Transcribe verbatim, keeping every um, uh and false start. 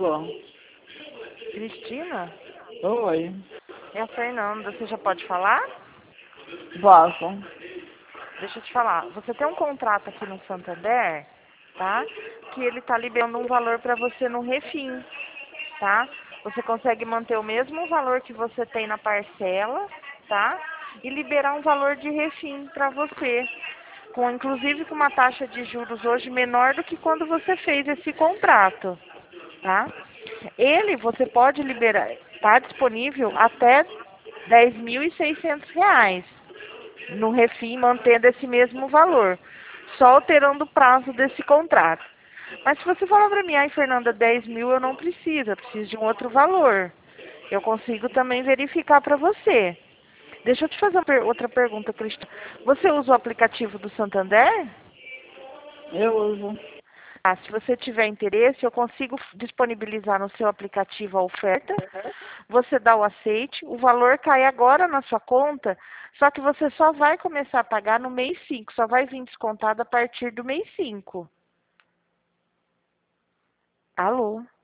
Alô? Cristina? Oi. É a Fernanda. Você já pode falar? Posso? Deixa eu te falar. Você tem um contrato aqui no Santander, tá? Que ele tá liberando um valor para você no refim, tá? Você consegue manter o mesmo valor que você tem na parcela, tá? E liberar um valor de refim para você. Com, inclusive com uma taxa de juros hoje menor do que quando você fez esse contrato, tá? Ele, você pode liberar, está disponível até dez mil e seiscentos reais no refim, mantendo esse mesmo valor, só alterando o prazo desse contrato. Mas se você falar para mim, ai Fernanda, dez mil eu não preciso, eu preciso de um outro valor, eu consigo também verificar para você. Deixa eu te fazer uma per outra pergunta, Cristina. Você usa o aplicativo do Santander? Eu uso. Ah, se você tiver interesse, eu consigo disponibilizar no seu aplicativo a oferta. Você dá o aceite, o valor cai agora na sua conta, só que você só vai começar a pagar no mês cinco, só vai vir descontado a partir do mês cinco. Alô?